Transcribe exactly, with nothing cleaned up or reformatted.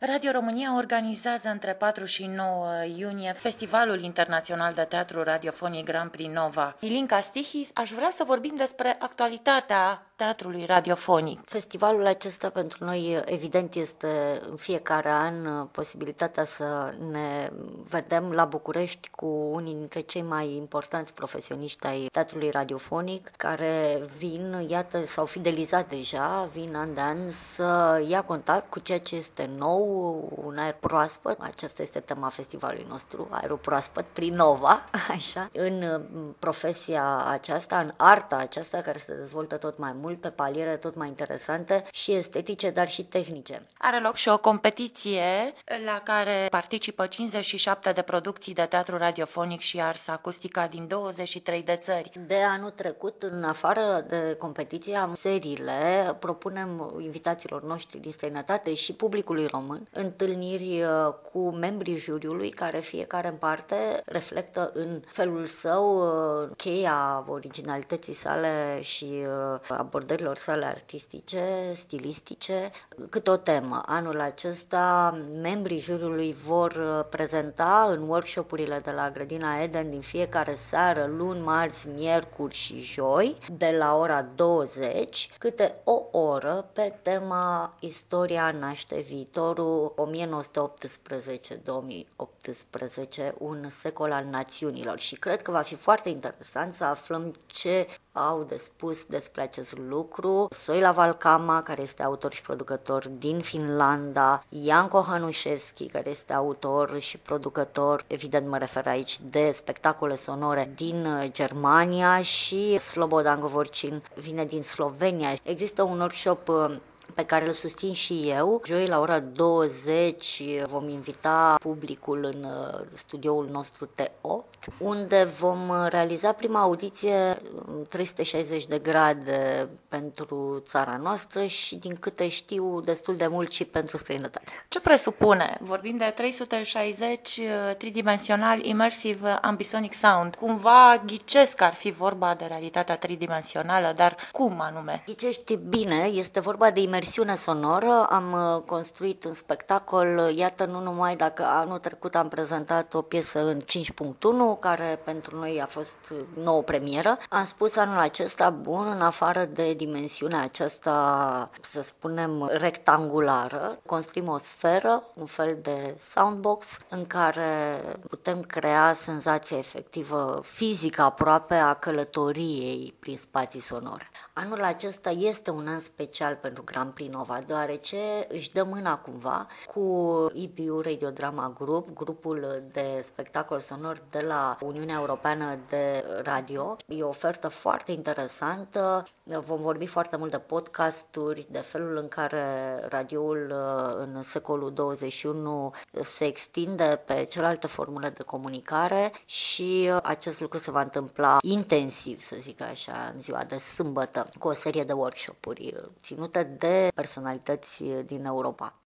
Radio România organizează între patru și nouă iunie Festivalul Internațional de Teatru Radiofonic Grand Prix Nova. Ilinca Stihis, aș vrea să vorbim despre actualitatea teatrului radiofonic. Festivalul acesta pentru noi, evident, este în fiecare an posibilitatea să ne vedem la București cu unii dintre cei mai importanți profesioniști ai teatrului radiofonic, care vin, iată, s-au fidelizat deja, vin an de an să ia contact cu ceea ce este nou, un aer proaspăt. Aceasta este tema festivalului nostru, aerul proaspăt, prin Nova, așa, în profesia aceasta, în arta aceasta care se dezvoltă tot mai mult, pe paliere tot mai interesante și estetice, dar și tehnice. Are loc și o competiție la care participă cincizeci și șapte de producții de teatru radiofonic și ars acustica din douăzeci și trei de țări. De anul trecut, în afară de competiție, am seriile, propunem invitațiilor noștri din străinătate și publicului român întâlniri cu membrii juriului, care fiecare în parte reflectă în felul său cheia originalității sale și abordărilor sale artistice, stilistice, câte o temă. Anul acesta, membrii juriului vor prezenta în workshopurile de la Grădina Eden din fiecare seară, luni, marți, miercuri și joi, de la ora douăzeci, câte o oră pe tema Istoria naște viitorul o mie nouă sute optsprezece două mii optsprezece, un secol al națiunilor. Și cred că va fi foarte interesant să aflăm ce au de spus despre acest lucru Soila Valcama, care este autor și producător din Finlanda, Janko Hanuszewski, care este autor și producător, evident mă refer aici, de spectacole sonore din Germania, și Slobodan Govorcin vine din Slovenia. Există un workshop pe care îl susțin și eu. Joi la ora douăzeci vom invita publicul în studioul nostru T opt, unde vom realiza prima audiție trei sute șaizeci de grade pentru țara noastră și, din câte știu, destul de mult și pentru străinătate. Ce presupune? Vorbim de trei sute șaizeci tridimensional immersive ambisonic sound. Cumva ghicesc că ar fi vorba de realitatea tridimensională, dar cum anume? Ghicești bine, este vorba de imersiune sonoră. Am construit un spectacol, iată, nu numai dacă anul trecut am prezentat o piesă în cinci punct unu, care pentru noi a fost nouă premieră. Am spus anul acesta, bun, în afară de dimensiunea aceasta, să spunem, rectangulară, construim o sferă, un fel de soundbox, în care putem crea senzația efectivă, fizică aproape, a călătoriei prin spații sonore. Anul acesta este un an special pentru Grand Prix Nova, deoarece își dă mâna cumva cu I B U Radiodrama Group, grupul de spectacol sonor de la Uniunea Europeană de Radio. E o ofertă foarte interesantă. Vom vorbi foarte mult de podcasturi, de felul în care radioul în secolul douăzeci și unu se extinde pe celelalte formule de comunicare, și acest lucru se va întâmpla intensiv, să zic așa, în ziua de sâmbătă, cu o serie de workshopuri ținute de personalități din Europa.